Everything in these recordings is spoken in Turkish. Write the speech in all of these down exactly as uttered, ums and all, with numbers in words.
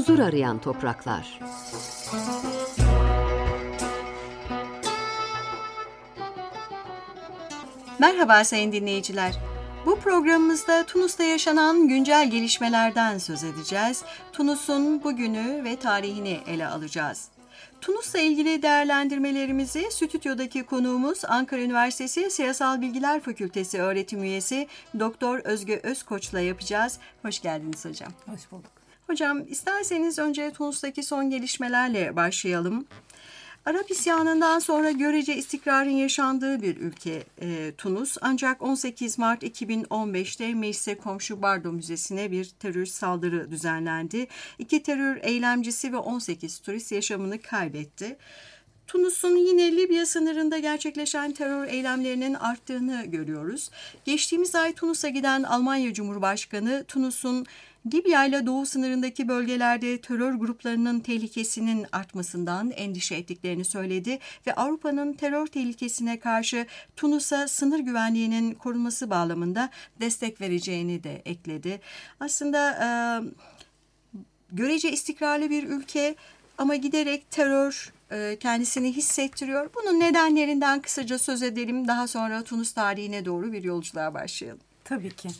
huzur arayan topraklar. Merhaba sayın dinleyiciler. Bu programımızda Tunus'ta yaşanan güncel gelişmelerden söz edeceğiz. Tunus'un bugünü ve tarihini ele alacağız. Tunus'la ilgili değerlendirmelerimizi stüdyodaki konuğumuz Ankara Üniversitesi Siyasal Bilgiler Fakültesi öğretim üyesi Doktor Özge Özkoç'la yapacağız. Hoş geldiniz hocam. Hoş bulduk. Hocam isterseniz önce Tunus'taki son gelişmelerle başlayalım. Arap isyanından sonra görece istikrarın yaşandığı bir ülke e, Tunus. Ancak on sekiz Mart iki bin on beşte meclise komşu Bardo Müzesi'ne bir terörist saldırı düzenlendi. İki terör eylemcisi ve on sekiz turist yaşamını kaybetti. Tunus'un yine Libya sınırında gerçekleşen terör eylemlerinin arttığını görüyoruz. Geçtiğimiz ay Tunus'a giden Almanya Cumhurbaşkanı Tunus'un Libya ile doğu sınırındaki bölgelerde terör gruplarının tehlikesinin artmasından endişe ettiklerini söyledi ve Avrupa'nın terör tehlikesine karşı Tunus'a sınır güvenliğinin korunması bağlamında destek vereceğini de ekledi. Aslında e, görece istikrarlı bir ülke ama giderek terör e, kendisini hissettiriyor. Bunun nedenlerinden kısaca söz edelim. Daha sonra Tunus tarihine doğru bir yolculuğa başlayalım. Tabii ki.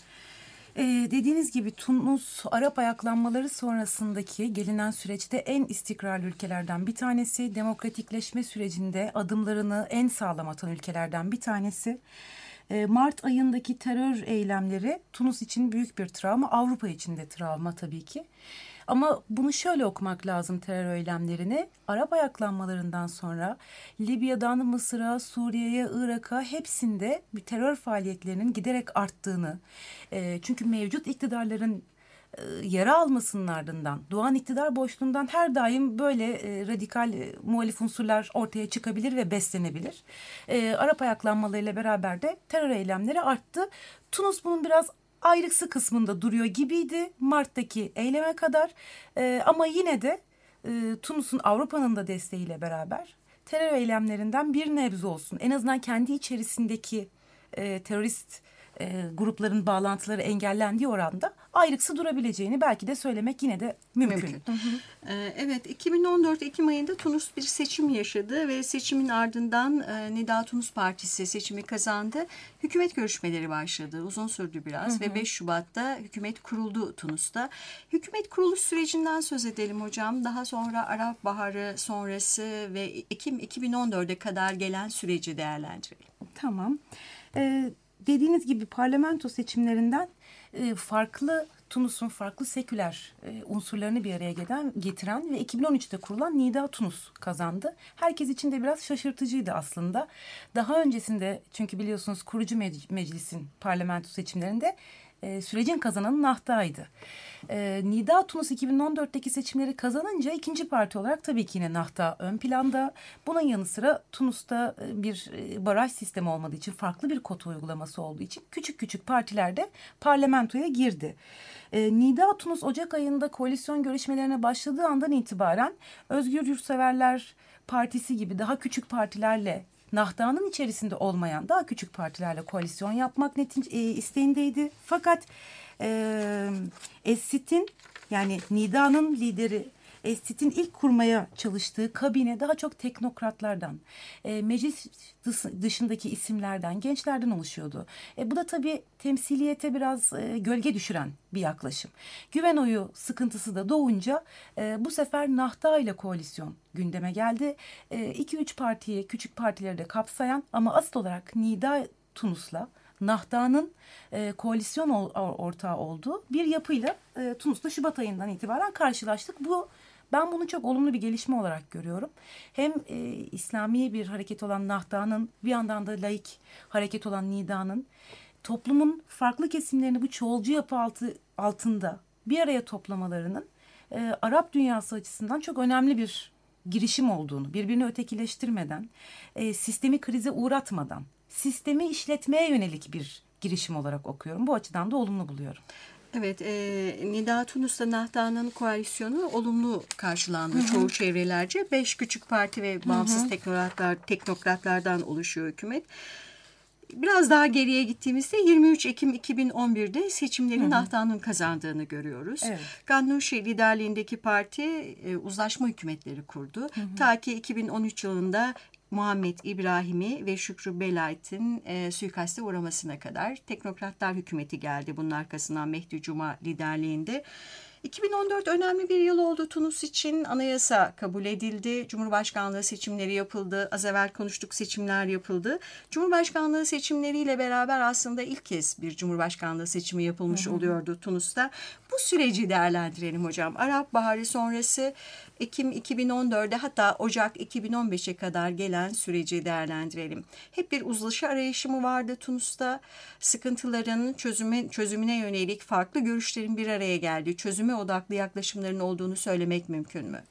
Ee, dediğiniz gibi Tunus Arap ayaklanmaları sonrasındaki gelinen süreçte en istikrarlı ülkelerden bir tanesi. Demokratikleşme sürecinde adımlarını en sağlam atan ülkelerden bir tanesi. Ee, Mart ayındaki terör eylemleri Tunus için büyük bir travma, Avrupa için de travma tabii ki. Ama bunu şöyle okumak lazım terör eylemlerini. Arap ayaklanmalarından sonra Libya'dan Mısır'a, Suriye'ye, Irak'a hepsinde bir terör faaliyetlerinin giderek arttığını, e, çünkü mevcut iktidarların e, yara almasının ardından, doğan iktidar boşluğundan her daim böyle e, radikal e, muhalif unsurlar ortaya çıkabilir ve beslenebilir. E, Arap ayaklanmalarıyla beraber de terör eylemleri arttı. Tunus bunun biraz ayrıksı kısmında duruyor gibiydi Mart'taki eyleme kadar, ee, ama yine de e, Tunus'un Avrupa'nın da desteğiyle beraber terör eylemlerinden bir nebze olsun, en azından kendi içerisindeki e, terörist e, grupların bağlantıları engellendiği oranda ayrıksı durabileceğini belki de söylemek yine de mümkün. mümkün. Hı hı. Ee, evet, iki bin on dört Ekim ayında Tunus bir seçim yaşadı ve seçimin ardından e, Nida Tunus Partisi seçimi kazandı. Hükümet görüşmeleri başladı. Uzun sürdü biraz hı hı. ve beş Şubat'ta hükümet kuruldu Tunus'ta. Hükümet kuruluş sürecinden söz edelim hocam. Daha sonra Arap Baharı sonrası ve Ekim iki bin on dörde kadar gelen süreci değerlendirelim. Tamam. Ee, dediğiniz gibi parlamento seçimlerinden e, farklı Tunus'un farklı seküler e, unsurlarını bir araya gelen, getiren ve iki bin on üçte kurulan Nida Tunus kazandı. Herkes için de biraz şaşırtıcıydı aslında. Daha öncesinde, çünkü biliyorsunuz kurucu meclisin parlamento seçimlerinde e, sürecin kazananı Nahda'ydı. E, Nida Tunus iki bin on dörtteki seçimleri kazanınca ikinci parti olarak tabii ki yine Nahda ön planda. Bunun yanı sıra Tunus'ta bir baraj sistemi olmadığı için, farklı bir kota uygulaması olduğu için küçük küçük partiler de parlamentoya girdi. E, Nida Tunus Ocak ayında koalisyon görüşmelerine başladığı andan itibaren Özgür Yurtseverler Partisi gibi daha küçük partilerle, Nahda'nın içerisinde olmayan daha küçük partilerle koalisyon yapmak netin, e, isteğindeydi. Fakat e, Esit'in, yani Nida'nın lideri Esit'in ilk kurmaya çalıştığı kabine daha çok teknokratlardan, e, meclis dışındaki isimlerden, gençlerden oluşuyordu. E, bu da tabii temsiliyete biraz e, gölge düşüren bir yaklaşım. Güven oyu sıkıntısı da doğunca e, bu sefer Nahda ile koalisyon gündeme geldi. iki üç partiyi, küçük partileri de kapsayan ama asıl olarak Nida Tunus'la Nahda'nın e, koalisyon ol, ortağı olduğu bir yapıyla e, Tunus'ta Şubat ayından itibaren karşılaştık. Bu Ben bunu çok olumlu bir gelişme olarak görüyorum. Hem e, İslami bir hareket olan Nahda'nın, bir yandan da laik hareket olan Nida'nın toplumun farklı kesimlerini bu çoğulcu yapı altı, altında bir araya toplamalarının e, Arap dünyası açısından çok önemli bir girişim olduğunu, birbirini ötekileştirmeden, e, sistemi krize uğratmadan, sistemi işletmeye yönelik bir girişim olarak okuyorum. Bu açıdan da olumlu buluyorum. Evet, e, Nida Tunus'la Nahda'nın koalisyonu olumlu karşılandı hı hı. çoğu çevrelerce. Beş küçük parti ve bağımsız hı hı. teknokratlar, teknokratlardan oluşuyor hükümet. biraz daha geriye gittiğimizde yirmi üç Ekim iki bin on bir'de seçimlerin Hı hı. Nahda'nın kazandığını görüyoruz. Evet. Gannouchi liderliğindeki parti e, uzlaşma hükümetleri kurdu. Hı hı. Ta ki iki bin on üç yılında Muhammed İbrahimi ve Şükrü Belayt'in e, suikaste uğramasına kadar teknokratlar hükümeti geldi. Bunun arkasından Mehdi Cuma liderliğinde. iki bin on dört önemli bir yıl oldu Tunus için. Anayasa kabul edildi. Cumhurbaşkanlığı seçimleri yapıldı. Az evvel konuştuk, seçimler yapıldı. Cumhurbaşkanlığı seçimleriyle beraber aslında ilk kez bir cumhurbaşkanlığı seçimi yapılmış hı hı. oluyordu Tunus'ta. Bu süreci değerlendirelim hocam. Arap Baharı sonrası Ekim iki bin on dört'e hatta Ocak iki bin on beş'e kadar gelen süreci değerlendirelim. Hep bir uzlaşı arayışı mı vardı Tunus'ta? Sıkıntıların çözüme, çözümüne yönelik farklı görüşlerin bir araya geldiği, çözüme odaklı yaklaşımların olduğunu söylemek mümkün mü?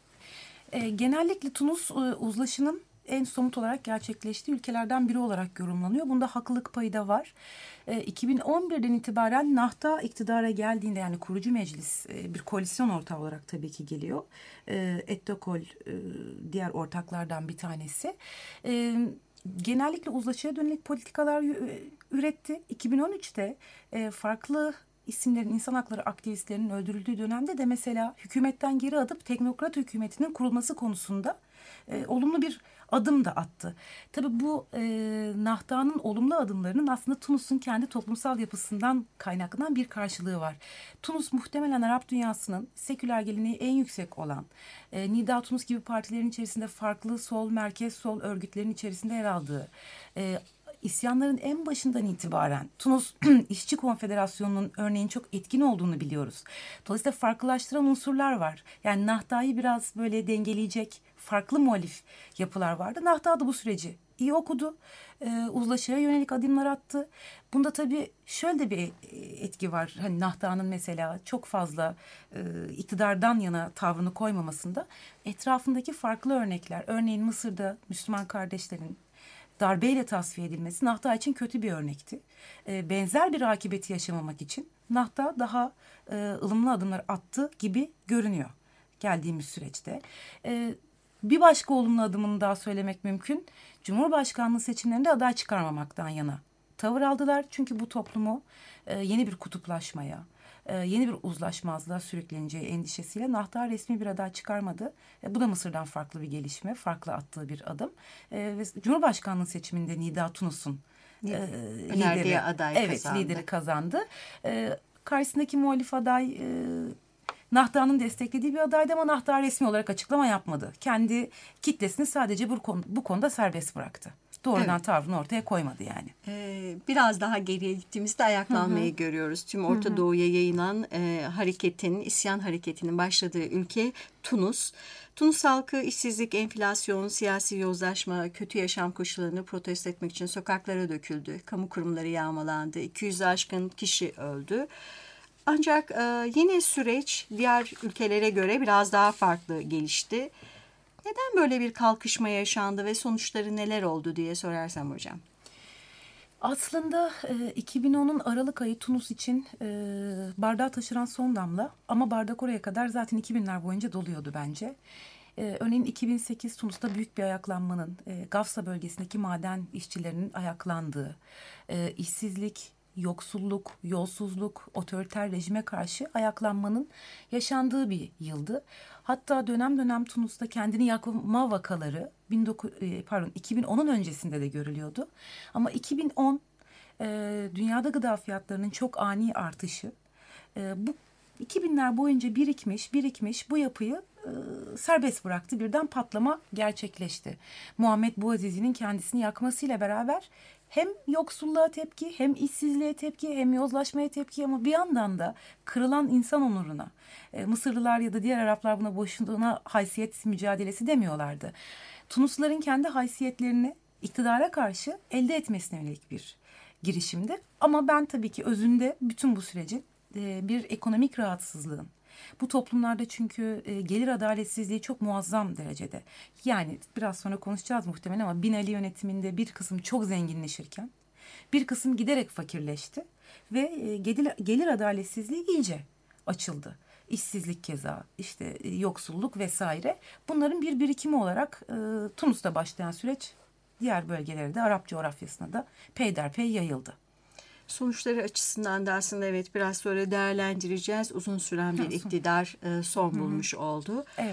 E, genellikle Tunus e, uzlaşının en somut olarak gerçekleştiği ülkelerden biri olarak yorumlanıyor. Bunda haklılık payı da var. E, iki bin on bir'den itibaren Nahda iktidara geldiğinde, yani kurucu meclis e, bir koalisyon ortağı olarak tabii ki geliyor. E, Ettokol e, diğer ortaklardan bir tanesi. E, genellikle uzlaşıya dönük politikalar e, üretti. iki bin on üç'te e, farklı isimlerin, insan hakları aktivistlerinin öldürüldüğü dönemde de mesela hükümetten geri adıp teknokrat hükümetinin kurulması konusunda e, olumlu bir adım da attı. Tabii bu e, Nahda'nın olumlu adımlarının aslında Tunus'un kendi toplumsal yapısından kaynaklanan bir karşılığı var. Tunus muhtemelen Arap dünyasının seküler geleneği en yüksek olan, e, Nida Tunus gibi partilerin içerisinde farklı sol, merkez sol örgütlerin içerisinde yer aldığı, e, İsyanların en başından itibaren Tunus İşçi Konfederasyonu'nun örneğin çok etkin olduğunu biliyoruz. Dolayısıyla farklılaştıran unsurlar var. Yani Nahda'yı biraz böyle dengeleyecek farklı muhalif yapılar vardı. Nahda da bu süreci iyi okudu. Ee, uzlaşıya yönelik adımlar attı. Bunda tabii şöyle de bir etki var. Hani Nahda'nın mesela çok fazla e, iktidardan yana tavrını koymamasında etrafındaki farklı örnekler. Örneğin Mısır'da Müslüman kardeşlerin darbeyle tasfiye edilmesi Nahda için kötü bir örnekti. E, benzer bir akıbeti yaşamamak için Nahda daha e, ılımlı adımlar attı gibi görünüyor geldiğimiz süreçte. E, bir başka olumlu adımını daha söylemek mümkün. Cumhurbaşkanlığı seçimlerinde aday çıkarmamaktan yana tavır aldılar. Çünkü bu toplumu e, yeni bir kutuplaşmaya, e, yeni bir uzlaşmazlığa sürükleneceği endişesiyle Nahda resmi bir aday çıkarmadı. E, bu da Mısır'dan farklı bir gelişme, farklı attığı bir adım. E, ve Cumhurbaşkanlığı seçiminde Nida Tunus'un e, lideri, aday evet, kazandı. lideri kazandı. E, karşısındaki muhalif aday e, Nahda'nın desteklediği bir adaydı ama Nahda resmi olarak açıklama yapmadı. Kendi kitlesini sadece bu, konu, bu konuda serbest bıraktı. Doğrudan evet. tavrını ortaya koymadı yani. Ee, biraz daha geriye gittiğimizde ayaklanmayı Hı-hı. görüyoruz. Tüm Orta Hı-hı. Doğu'ya yayılan e, hareketin, isyan hareketinin başladığı ülke Tunus. Tunus halkı işsizlik, enflasyon, siyasi yozlaşma, kötü yaşam koşullarını protesto etmek için sokaklara döküldü. Kamu kurumları yağmalandı. iki yüz'ü aşkın kişi öldü. Ancak e, yine süreç diğer ülkelere göre biraz daha farklı gelişti. Neden böyle bir kalkışma yaşandı ve sonuçları neler oldu diye sorarsam hocam. Aslında e, iki bin on'un Aralık ayı Tunus için e, bardağı taşıran son damla, ama bardak oraya kadar zaten iki binler boyunca doluyordu bence. E, örneğin iki bin sekiz Tunus'ta büyük bir ayaklanmanın, e, Gafsa bölgesindeki maden işçilerinin ayaklandığı, e, işsizlik, yoksulluk, yolsuzluk, otoriter rejime karşı ayaklanmanın yaşandığı bir yıldı. Hatta dönem dönem Tunus'ta kendini yakma vakaları bin dokuz, pardon iki bin on'un öncesinde de görülüyordu. Ama iki bin on e, dünyada gıda fiyatlarının çok ani artışı, e, bu iki binler boyunca birikmiş, birikmiş bu yapıyı e, serbest bıraktı. Birden patlama gerçekleşti. Muhammed Bouazizi'nin kendisini yakmasıyla beraber hem yoksulluğa tepki, hem işsizliğe tepki, hem yozlaşmaya tepki, ama bir yandan da kırılan insan onuruna, e, Mısırlılar ya da diğer Araplar buna boşuna haysiyet mücadelesi demiyorlardı. Tunusluların kendi haysiyetlerini iktidara karşı elde etmesine yönelik bir girişimdi. Ama ben tabii ki özünde bütün bu sürecin e, bir ekonomik rahatsızlığın, bu toplumlarda çünkü e, gelir adaletsizliği çok muazzam derecede. Yani biraz sonra konuşacağız muhtemelen, ama Bin Ali yönetiminde bir kısım çok zenginleşirken bir kısım giderek fakirleşti ve e, gelir, gelir adaletsizliği iyice açıldı. İşsizlik keza, işte e, yoksulluk vesaire. Bunların bir birikimi olarak e, Tunus'ta başlayan süreç diğer bölgelere de Arap coğrafyasına da peyderpey yayıldı. Sonuçları açısından da aslında evet biraz sonra değerlendireceğiz. Uzun süren bir iktidar e, son bulmuş oldu. Evet.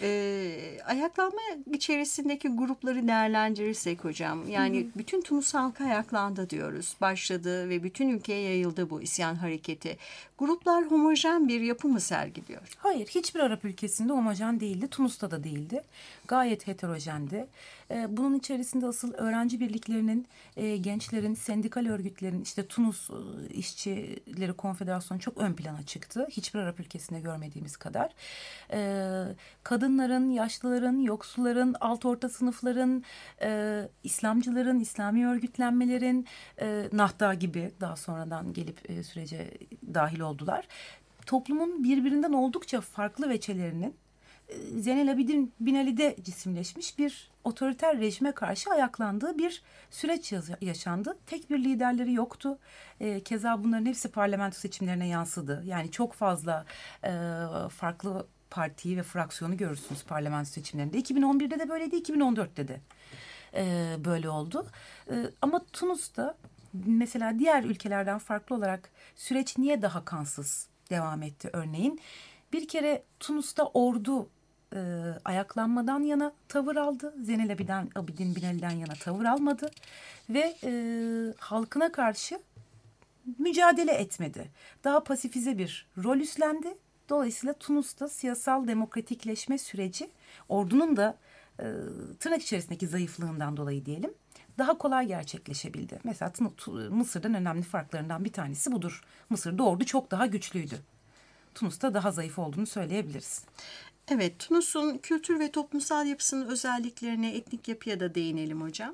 Ee, ayaklanma içerisindeki grupları değerlendirirsek hocam, yani hı hı. bütün Tunus halkı ayaklandı diyoruz. Başladı ve bütün ülkeye yayıldı bu isyan hareketi. Gruplar homojen bir yapı mı sergiliyor? Hayır, hiçbir Arap ülkesinde homojen değildi. Tunus'ta da değildi. Gayet heterojendi. Ee, bunun içerisinde asıl öğrenci birliklerinin, e, gençlerin, sendikal örgütlerin, işte Tunus e, İşçileri Konfederasyonu çok ön plana çıktı. Hiçbir Arap ülkesinde görmediğimiz kadar. Ee, kadınların, yaşlıların, yoksulların, alt orta sınıfların, e, İslamcıların, İslami örgütlenmelerin, e, Nahda gibi daha sonradan gelip e, sürece dahil oldular. Toplumun birbirinden oldukça farklı veçelerinin Zeynel Abidin Bin Ali'de cisimleşmiş bir otoriter rejime karşı ayaklandığı bir süreç yaşandı. Tek bir liderleri yoktu. E, keza bunların hepsi parlamento seçimlerine yansıdı. Yani çok fazla e, farklı partiyi ve fraksiyonu görürsünüz parlamento seçimlerinde. iki bin on birde de böyleydi, iki bin on dörtte de e, böyle oldu. E, ama Tunus'ta mesela diğer ülkelerden farklı olarak süreç niye daha kansız devam etti örneğin? Bir kere Tunus'ta ordu e, ayaklanmadan yana tavır aldı. Zeynel Abidin, Abidin Bin Ali'den yana tavır almadı. Ve e, halkına karşı mücadele etmedi. Daha pasifize bir rol üstlendi. Dolayısıyla Tunus'ta siyasal demokratikleşme süreci ordunun da e, tırnak içerisindeki zayıflığından dolayı diyelim daha kolay gerçekleşebildi. Mesela Mısır'dan önemli farklarından bir tanesi budur. Mısır'da ordu çok daha güçlüydü. Tunus'ta daha zayıf olduğunu söyleyebiliriz. Evet, Tunus'un kültür ve toplumsal yapısının özelliklerine, etnik yapıya da değinelim hocam.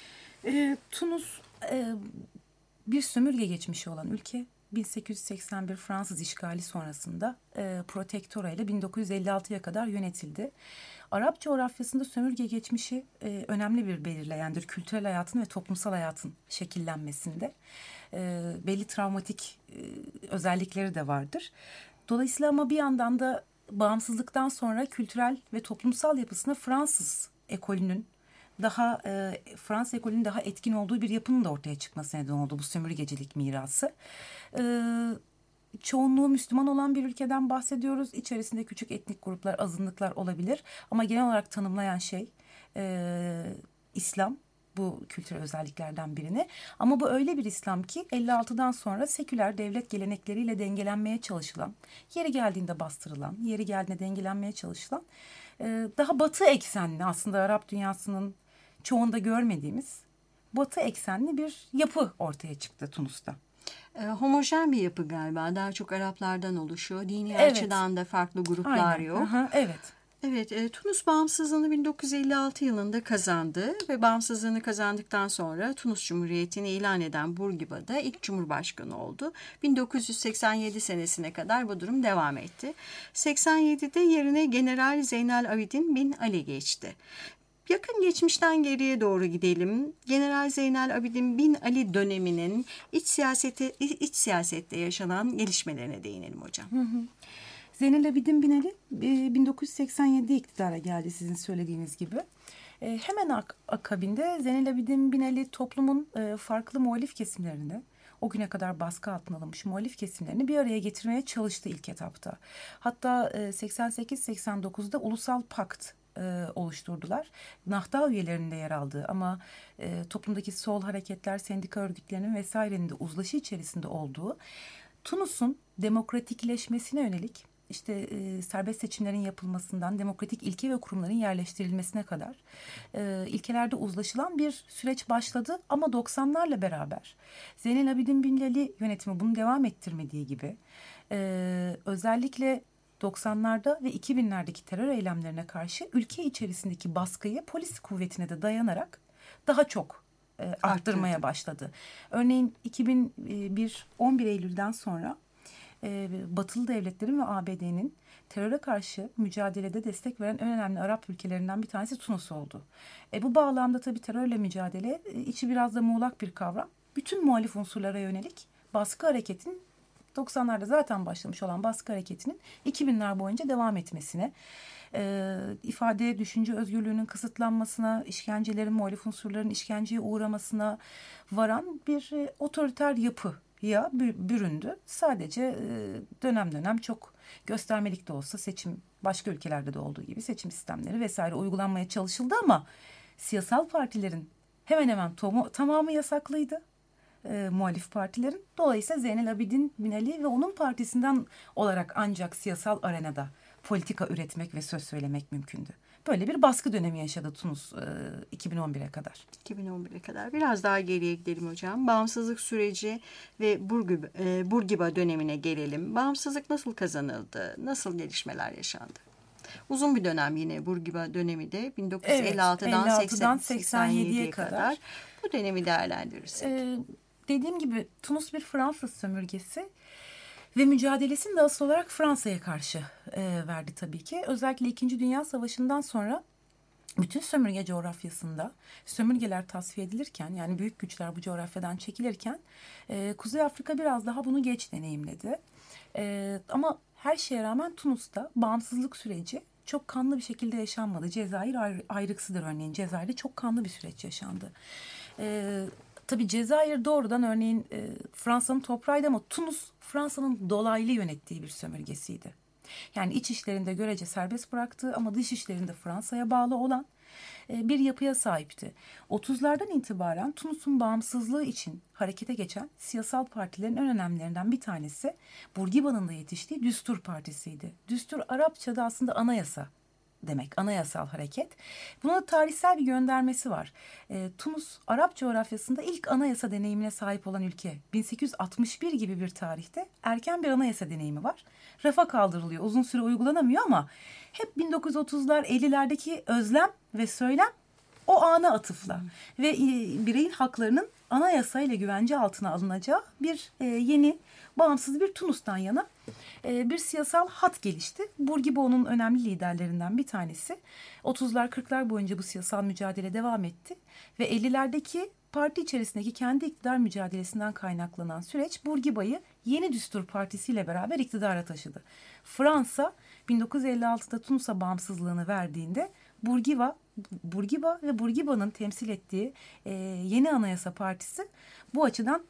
E, Tunus e, bir sömürge geçmişi olan ülke. bin sekiz yüz seksen bir Fransız işgali sonrasında e, protektora ile bin dokuz yüz elli altıya kadar yönetildi. Arap coğrafyasında sömürge geçmişi e, önemli bir belirleyendir. Kültürel hayatın ve toplumsal hayatın şekillenmesinde e, belli travmatik e, özellikleri de vardır. Dolayısıyla ama bir yandan da bağımsızlıktan sonra kültürel ve toplumsal yapısına Fransız ekolünün daha e, Fransız ekolünün daha etkin olduğu bir yapının da ortaya çıkması neden oldu bu sömürgecilik mirası. E, çoğunluğu Müslüman olan bir ülkeden bahsediyoruz. İçerisinde küçük etnik gruplar, azınlıklar olabilir. Ama genel olarak tanımlayan şey e, İslam. Bu kültürel özelliklerden birini. Ama bu öyle bir İslam ki elli altıdan sonra seküler devlet gelenekleriyle dengelenmeye çalışılan, yeri geldiğinde bastırılan, yeri geldiğinde dengelenmeye çalışılan e, daha batı eksenli aslında Arap dünyasının çoğunda görmediğimiz batı eksenli bir yapı ortaya çıktı Tunus'ta. E, homojen bir yapı galiba. Daha çok Araplardan oluşuyor. Dini Evet. açıdan da farklı gruplar Aynen. yok. Aha, evet. Evet, e, Tunus bağımsızlığını bin dokuz yüz elli altı yılında kazandı ve bağımsızlığını kazandıktan sonra Tunus Cumhuriyeti'ni ilan eden Bourguiba'da ilk cumhurbaşkanı oldu. bin dokuz yüz seksen yedi senesine kadar bu durum devam etti. seksen yedide yerine General Zeynel Abidin Bin Ali geçti. Yakın geçmişten geriye doğru gidelim. General Zeynel Abidin Bin Ali döneminin iç siyaseti, iç siyasette yaşanan gelişmelerine değinelim hocam. Hı hı. Zeynel Abidin Bin Ali bin dokuz yüz seksen yedide iktidara geldi sizin söylediğiniz gibi. Hemen ak- akabinde Zeynel Abidin Bin Ali toplumun farklı muhalif kesimlerini, o güne kadar baskı altına alınmış muhalif kesimlerini bir araya getirmeye çalıştı ilk etapta. Hatta seksen sekiz seksen dokuzda Ulusal Pakt oluşturdular. Nahda üyelerinde yer aldığı ama e, toplumdaki sol hareketler, sendika örgütlerinin vesairenin de uzlaşı içerisinde olduğu Tunus'un demokratikleşmesine yönelik işte e, serbest seçimlerin yapılmasından demokratik ilke ve kurumların yerleştirilmesine kadar e, ilkelerde uzlaşılan bir süreç başladı ama doksanlarla beraber Zeynel Abidin Bin Ali yönetimi bunu devam ettirmediği gibi e, özellikle doksanlarda ve iki binlerdeki terör eylemlerine karşı ülke içerisindeki baskıyı polis kuvvetine de dayanarak daha çok e, arttırmaya başladı. Örneğin iki bin bir on bir Eylül'den sonra e, Batılı devletlerin ve A B D'nin teröre karşı mücadelede destek veren en önemli Arap ülkelerinden bir tanesi Tunus oldu. E, bu bağlamda tabii terörle mücadele e, içi biraz da muğlak bir kavram. Bütün muhalif unsurlara yönelik baskı hareketin doksanlarda zaten başlamış olan baskı hareketinin iki binler boyunca devam etmesine, e, ifade, düşünce özgürlüğünün kısıtlanmasına, işkencelerin, muhalif unsurların işkenceye uğramasına varan bir e, otoriter yapıya büründü. Sadece e, dönem dönem çok göstermelik de olsa seçim, başka ülkelerde de olduğu gibi seçim sistemleri vesaire uygulanmaya çalışıldı ama siyasal partilerin hemen hemen tomu, tamamı yasaklıydı. E, muhalif partilerin. Dolayısıyla Zeynel Abidin Bin Ali ve onun partisinden olarak ancak siyasal arenada politika üretmek ve söz söylemek mümkündü. Böyle bir baskı dönemi yaşadı Tunus e, iki bin on bire kadar. iki bin on bire kadar. Biraz daha geriye gidelim hocam. Bağımsızlık süreci ve Burgiba, e, Burgiba dönemine gelelim. Bağımsızlık nasıl kazanıldı? Nasıl gelişmeler yaşandı? Uzun bir dönem yine Burgiba dönemi de bin dokuz yüz elli altıdan evet, seksen yediye kadar. kadar. Bu dönemi değerlendirirsek. Ee, dediğim gibi Tunus bir Fransız sömürgesi ve mücadelesini de asıl olarak Fransa'ya karşı e, verdi tabii ki. Özellikle İkinci Dünya Savaşı'ndan sonra bütün sömürge coğrafyasında sömürgeler tasfiye edilirken, yani büyük güçler bu coğrafyadan çekilirken e, Kuzey Afrika biraz daha bunu geç deneyimledi. E, ama her şeye rağmen Tunus'ta bağımsızlık süreci çok kanlı bir şekilde yaşanmadı. Cezayir ayrı, ayrıksıdır örneğin. Cezayir'de çok kanlı bir süreç yaşandı. E, tabii Cezayir doğrudan örneğin e, Fransa'nın toprağıydı ama Tunus Fransa'nın dolaylı yönettiği bir sömürgesiydi. Yani iç işlerinde görece serbest bıraktığı ama dış işlerinde Fransa'ya bağlı olan bir yapıya sahipti. otuzlardan itibaren Tunus'un bağımsızlığı için harekete geçen siyasal partilerin en önemlilerinden bir tanesi Bourguiba'nın da yetiştiği Düstur Partisi'ydi. Düstur Arapçada aslında anayasa demek, anayasal hareket. Buna tarihsel bir göndermesi var. E, Tunus, Arap coğrafyasında ilk anayasa deneyimine sahip olan ülke. bin sekiz yüz altmış bir gibi bir tarihte erken bir anayasa deneyimi var. Rafa kaldırılıyor, uzun süre uygulanamıyor ama hep bin dokuz yüz otuzlar, ellilerdeki özlem ve söylem o ana atıfla. Hmm. Ve e, bireyin haklarının anayasayla güvence altına alınacağı bir e, yeni, bağımsız bir Tunus'tan yana bir siyasal hat gelişti. Bourguiba onun önemli liderlerinden bir tanesi. otuzlar kırklar boyunca bu siyasal mücadele devam etti. Ve ellilerdeki parti içerisindeki kendi iktidar mücadelesinden kaynaklanan süreç Bourguiba'yı Yeni Düstur Partisi ile beraber iktidara taşıdı. Fransa bin dokuz yüz elli altıda Tunus'a bağımsızlığını verdiğinde Bourguiba, Bourguiba ve Bourguiba'nın temsil ettiği e, Yeni Anayasa Partisi bu açıdan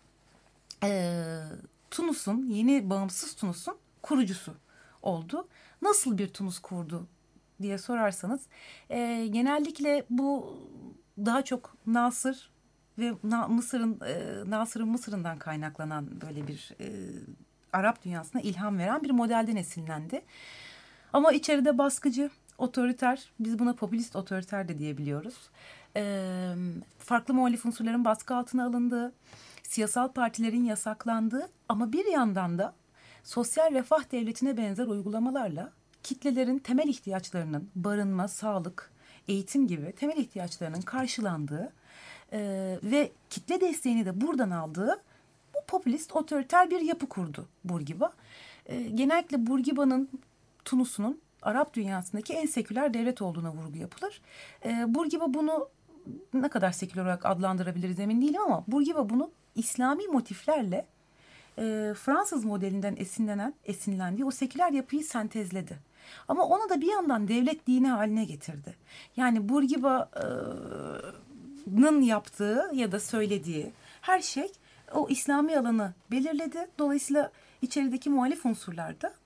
e, Tunus'un, yeni bağımsız Tunus'un kurucusu oldu. Nasıl bir Tunus kurdu diye sorarsanız e, genellikle bu daha çok Nasır ve Na, Mısır'ın e, Nasır'ın Mısır'ından kaynaklanan böyle bir e, Arap dünyasına ilham veren bir modelden esinlendi. Ama içeride baskıcı, otoriter, biz buna popülist otoriter de diyebiliyoruz. E, farklı muhalif unsurların baskı altına alındığı, siyasal partilerin yasaklandığı ama bir yandan da sosyal refah devletine benzer uygulamalarla kitlelerin temel ihtiyaçlarının barınma, sağlık, eğitim gibi temel ihtiyaçlarının karşılandığı e, ve kitle desteğini de buradan aldığı bu popülist otoriter bir yapı kurdu Bourguiba. E, genellikle Bourguiba'nın, Tunus'un Arap dünyasındaki en seküler devlet olduğuna vurgu yapılır. E, Bourguiba bunu ne kadar seküler olarak adlandırabiliriz emin değilim ama Bourguiba bunu İslami motiflerle e, Fransız modelinden esinlenen, esinlendiği o seküler yapıyı sentezledi. Ama onu da bir yandan devlet dini haline getirdi. Yani Bourguiba'nın yaptığı ya da söylediği her şey o İslami alanı belirledi. Dolayısıyla içerideki muhalif unsurlar da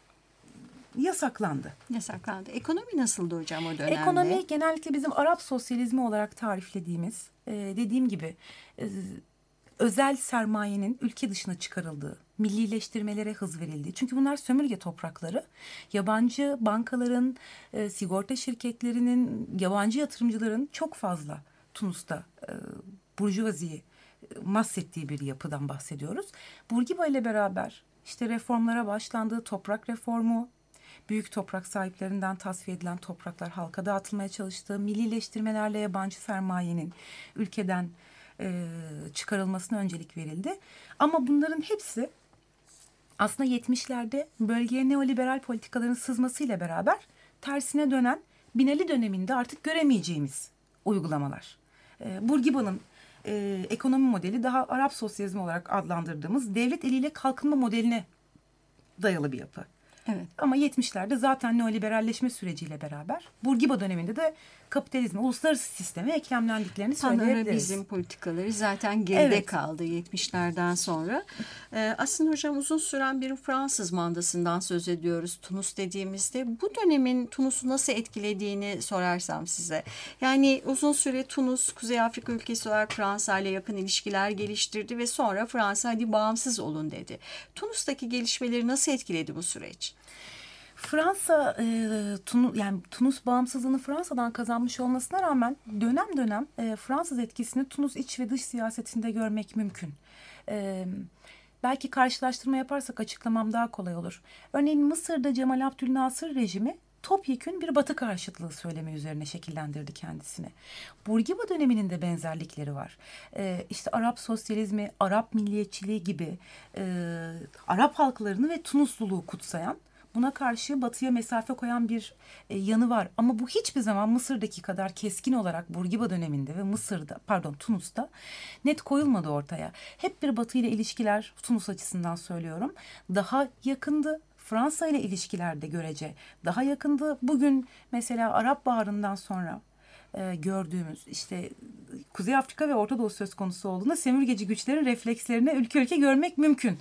yasaklandı. Yasaklandı. Ekonomi nasıldı hocam o dönemde? Ekonomi genellikle bizim Arap sosyalizmi olarak tariflediğimiz, e, dediğim gibi e, özel sermayenin ülke dışına çıkarıldığı, millileştirmelere hız verildiği. Çünkü bunlar sömürge toprakları. Yabancı bankaların, e, sigorta şirketlerinin, yabancı yatırımcıların çok fazla Tunus'ta e, burjuvaziyi mahsettiği bir yapıdan bahsediyoruz. Bourguiba ile beraber işte reformlara başlandığı, toprak reformu, büyük toprak sahiplerinden tasfiye edilen topraklar halka dağıtılmaya çalıştığı, millileştirmelerle yabancı sermayenin ülkeden e, çıkarılmasına öncelik verildi. Ama bunların hepsi aslında yetmişlerde bölgeye neoliberal politikaların sızmasıyla beraber tersine dönen Bin Ali döneminde artık göremeyeceğimiz uygulamalar. E, Bourguiba'nın e, ekonomi modeli daha Arap sosyalizmi olarak adlandırdığımız devlet eliyle kalkınma modeline dayalı bir yapı. Evet. Ama yetmişlerde zaten neoliberalleşme süreciyle beraber Bourguiba döneminde de kapitalizme, uluslararası sisteme eklemlendiklerini söyleyebiliriz. Pan-Arabizm politikaları zaten geride Evet. kaldı yetmişlerden sonra. Ee, aslında hocam uzun süren bir Fransız mandasından söz ediyoruz Tunus dediğimizde. Bu dönemin Tunus'u nasıl etkilediğini sorarsam size. Yani uzun süre Tunus, Kuzey Afrika ülkesi olarak Fransa ile yakın ilişkiler geliştirdi ve sonra Fransa hadi bağımsız olun dedi. Tunus'taki gelişmeleri nasıl etkiledi bu süreç? Fransa, e, Tunus, yani Tunus bağımsızlığını Fransa'dan kazanmış olmasına rağmen dönem dönem e, Fransız etkisini Tunus iç ve dış siyasetinde görmek mümkün. E, belki karşılaştırma yaparsak açıklamam daha kolay olur. Örneğin Mısır'da Cemal Abdülnasır rejimi topyekün bir Batı karşıtlığı söylemi üzerine şekillendirdi kendisini. Bourguiba döneminin de benzerlikleri var. Ee, işte Arap sosyalizmi, Arap milliyetçiliği gibi e, Arap halklarını ve Tunusluluğu kutsayan, buna karşı Batı'ya mesafe koyan bir e, yanı var. Ama bu hiçbir zaman Mısır'daki kadar keskin olarak Bourguiba döneminde ve Mısır'da, pardon Tunus'ta net koyulmadı ortaya. Hep bir Batı ile ilişkiler, Tunus açısından söylüyorum, daha yakındı. Fransa ile ilişkilerde görece daha yakındı. Bugün mesela Arap Baharı'ndan sonra e, gördüğümüz işte Kuzey Afrika ve Orta Doğu söz konusu olduğunda sömürgeci güçlerin reflekslerini ülke ülke görmek mümkün.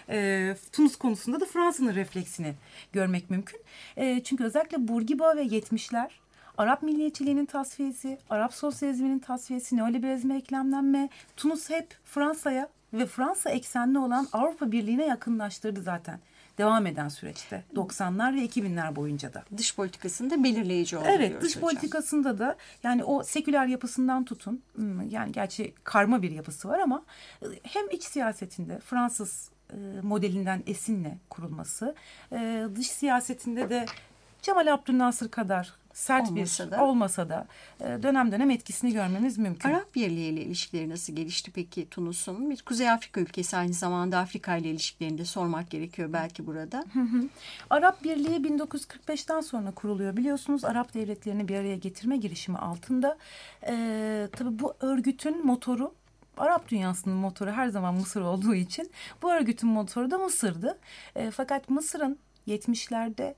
E, Tunus konusunda da Fransa'nın refleksini görmek mümkün. E, çünkü özellikle Bourguiba ve yetmişler Arap milliyetçiliğinin tasfiyesi, Arap sosyalizminin tasfiyesi, neoliberalizme eklemlenme, Tunus hep Fransa'ya ve Fransa eksenli olan Avrupa Birliği'ne yakınlaştırdı zaten. Devam eden süreçte doksanlar ve iki binler boyunca da. Dış politikasında belirleyici oldu Evet, diyoruz dış hocam. politikasında da yani o seküler yapısından tutun, yani gerçi karma bir yapısı var ama hem iç siyasetinde Fransız modelinden esinle kurulması, dış siyasetinde de Cemal Abdülnasır kadar sert olmasa bir da, olmasa da dönem dönem etkisini görmemiz mümkün. Arap Birliği ile ilişkileri nasıl gelişti peki Tunus'un? Bir Kuzey Afrika ülkesi, aynı zamanda Afrika ile ilişkilerini de sormak gerekiyor belki burada. Hı hı. Arap Birliği bin dokuz yüz kırk beşten sonra kuruluyor. Biliyorsunuz Arap devletlerini bir araya getirme girişimi altında. Ee, tabii bu örgütün motoru, Arap dünyasının motoru her zaman Mısır olduğu için bu örgütün motoru da Mısır'dı. E, fakat Mısır'ın yetmişlerde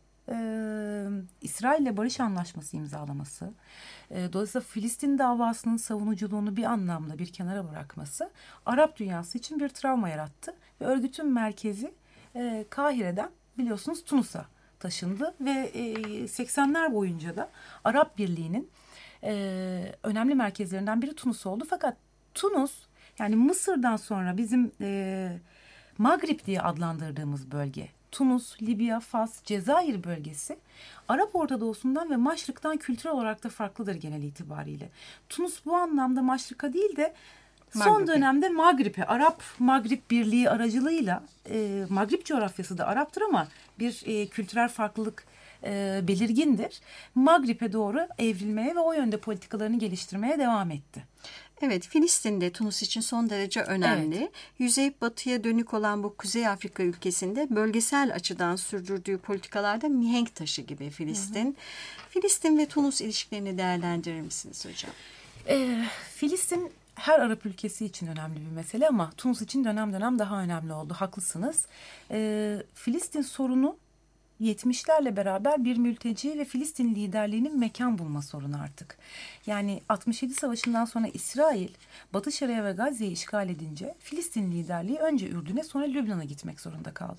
Ee, İsrail'le barış anlaşması imzalaması, e, dolayısıyla Filistin davasının savunuculuğunu bir anlamda bir kenara bırakması Arap dünyası için bir travma yarattı ve örgütün merkezi e, Kahire'den biliyorsunuz Tunus'a taşındı ve e, seksenler boyunca da Arap Birliği'nin e, önemli merkezlerinden biri Tunus oldu. Fakat Tunus, yani Mısır'dan sonra bizim e, Magrib diye adlandırdığımız bölge, Tunus, Libya, Fas, Cezayir bölgesi Arap Orta Doğu'sundan ve Maşrık'tan kültürel olarak da farklıdır genel itibariyle. Tunus bu anlamda Maşrık'a değil de son Magrib'e. dönemde Magrib'e, Arap Magrib Birliği aracılığıyla, e, Magrib coğrafyası da Arap'tır ama bir e, kültürel farklılık e, belirgindir. Magrib'e doğru evrilmeye ve o yönde politikalarını geliştirmeye devam etti. Evet, Filistin de Tunus için son derece önemli. Evet. Yüzey batıya dönük olan bu Kuzey Afrika ülkesinde bölgesel açıdan sürdürdüğü politikalarda mihenk taşı gibi Filistin. Hı hı. Filistin ve Tunus ilişkilerini değerlendirir misiniz hocam? E, Filistin her Arap ülkesi için önemli bir mesele ama Tunus için dönem dönem daha önemli oldu. Haklısınız. E, Filistin sorunu yetmişlerle beraber bir mülteci ve Filistin liderliğinin mekan bulma sorunu artık. Yani altmış yedi Savaşı'ndan sonra İsrail, Batı Şeria ve Gazze'yi işgal edince Filistin liderliği önce Ürdün'e sonra Lübnan'a gitmek zorunda kaldı.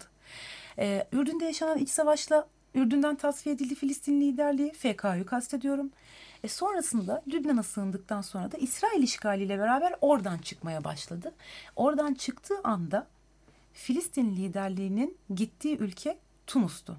Ee, Ürdün'de yaşanan iç savaşla Ürdün'den tasfiye edildi Filistin liderliği, F K A'yı kastediyorum. E sonrasında Lübnan'a sığındıktan sonra da İsrail işgaliyle beraber oradan çıkmaya başladı. Oradan çıktığı anda Filistin liderliğinin gittiği ülke Tunus'tu.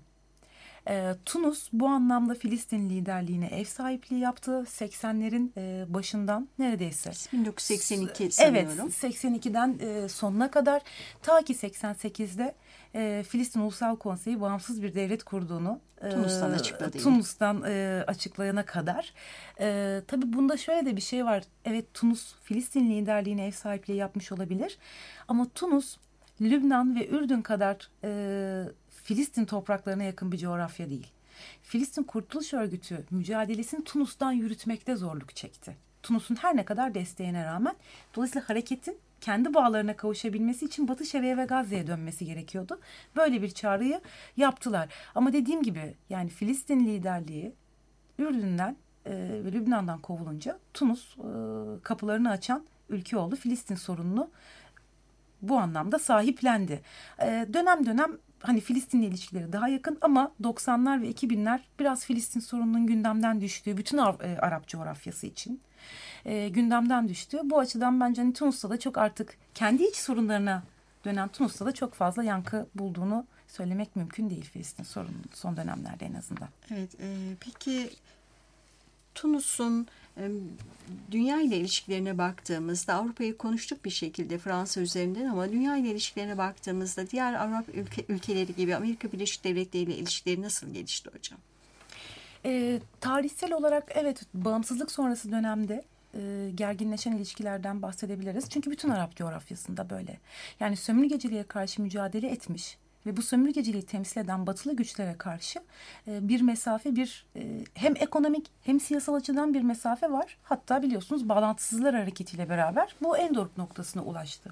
E, Tunus bu anlamda Filistin liderliğine ev sahipliği yaptı. seksenlerin e, başından neredeyse. bin dokuz yüz seksen iki sanıyorum. Evet, seksen ikiden e, sonuna kadar, ta ki seksen sekizde e, Filistin Ulusal Konseyi bağımsız bir devlet kurduğunu e, Tunus'tan açıkladı. Tunus'tan e, açıklayana kadar. E, tabii bunda şöyle de bir şey var. Evet, Tunus Filistin liderliğine ev sahipliği yapmış olabilir. Ama Tunus, Lübnan ve Ürdün kadar e, Filistin topraklarına yakın bir coğrafya değil. Filistin Kurtuluş Örgütü mücadelesini Tunus'tan yürütmekte zorluk çekti. Tunus'un her ne kadar desteğine rağmen. Dolayısıyla hareketin kendi bağlarına kavuşabilmesi için Batı Şeria ve Gazze'ye dönmesi gerekiyordu. Böyle bir çağrıyı yaptılar. Ama dediğim gibi yani Filistin liderliği Ürdün'den e, ve Lübnan'dan kovulunca Tunus e, kapılarını açan ülke oldu. Filistin sorununu bu anlamda sahiplendi. E, dönem dönem hani Filistin'le ilişkileri daha yakın ama doksanlar ve iki binler biraz Filistin sorununun gündemden düştüğü bütün Ar- e, Arap coğrafyası için e, gündemden düştü. Bu açıdan bence hani Tunus'ta da çok artık kendi iç sorunlarına dönen Tunus'ta da çok fazla yankı bulduğunu söylemek mümkün değil Filistin sorunun son dönemlerde en azından. Evet, e, peki Tunus'un e, dünya ile ilişkilerine baktığımızda Avrupa'yı konuştuk bir şekilde Fransa üzerinden ama dünya ile ilişkilerine baktığımızda diğer Avrupa ülke, ülkeleri gibi Amerika Birleşik Devletleri ile ilişkileri nasıl gelişti hocam? E, tarihsel olarak evet bağımsızlık sonrası dönemde e, gerginleşen ilişkilerden bahsedebiliriz. Çünkü bütün Arap coğrafyasında böyle. Yani sömürgeciliğe karşı mücadele etmiş ve bu sömürgeciliği temsil eden batılı güçlere karşı e, bir mesafe, bir e, hem ekonomik hem siyasal açıdan bir mesafe var. Hatta biliyorsunuz bağlantısızlar hareketiyle beraber bu en doruk noktasına ulaştı.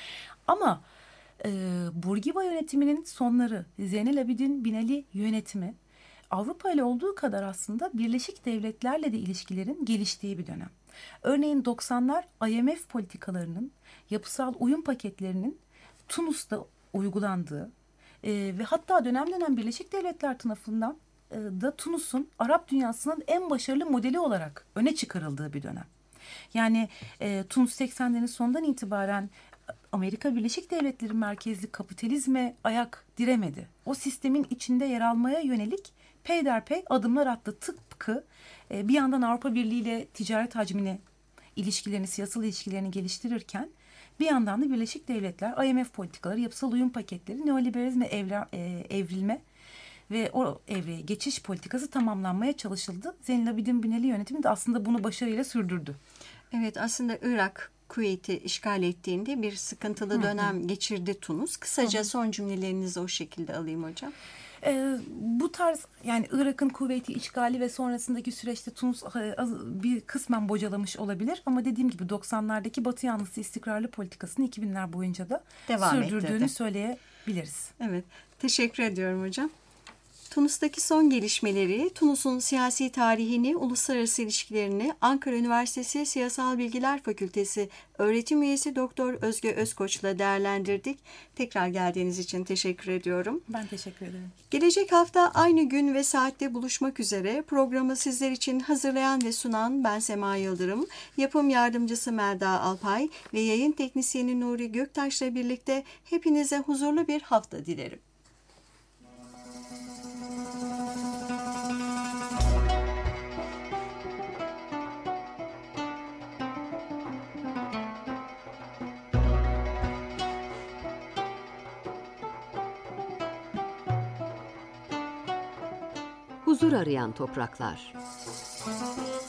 Ama e, Bourguiba yönetiminin sonları, Zeynel Abidin Bin Ali yönetimi Avrupa ile olduğu kadar aslında Birleşik Devletler'le de ilişkilerin geliştiği bir dönem. Örneğin doksanlar I M F politikalarının, yapısal uyum paketlerinin Tunus'ta uygulandığı e, ve hatta dönem dönem Birleşik Devletler tarafından e, da Tunus'un Arap dünyasının en başarılı modeli olarak öne çıkarıldığı bir dönem. Yani e, Tunus seksenlerin sonundan itibaren Amerika Birleşik Devletleri merkezli kapitalizme ayak diremedi. O sistemin içinde yer almaya yönelik peyderpey adımlar attı. Tıpkı e, bir yandan Avrupa Birliği ile ticaret hacmini, ilişkilerini, siyasal ilişkilerini geliştirirken bir yandan da Birleşik Devletler, I M F politikaları, yapısal uyum paketleri, neoliberalizme evre, e, evrilme ve o evreye geçiş politikası tamamlanmaya çalışıldı. Zeynel Abidin Bin Ali yönetimi de aslında bunu başarıyla sürdürdü. Evet, aslında Irak Kuveyt'i işgal ettiğinde bir sıkıntılı dönem hı hı. geçirdi Tunus. Kısaca hı hı. son cümlelerinizi o şekilde alayım hocam. Ee, bu tarz yani Irak'ın Kuveyt'i işgali ve sonrasındaki süreçte Tunus bir kısmen bocalamış olabilir. Ama dediğim gibi doksanlardaki Batı yanlısı istikrarlı politikasını iki binler boyunca da devam sürdürdüğünü ettirdi. Söyleyebiliriz. Evet, teşekkür ediyorum hocam. Tunus'taki son gelişmeleri, Tunus'un siyasi tarihini, uluslararası ilişkilerini Ankara Üniversitesi Siyasal Bilgiler Fakültesi öğretim üyesi Doktor Özge Özkoç'la değerlendirdik. Tekrar geldiğiniz için teşekkür ediyorum. Ben teşekkür ederim. Gelecek hafta aynı gün ve saatte buluşmak üzere. Programı sizler için hazırlayan ve sunan ben Sema Yıldırım, yapım yardımcısı Melda Alpay ve yayın teknisyeni Nuri Göktaş'la birlikte hepinize huzurlu bir hafta dilerim. Huzur arayan topraklar.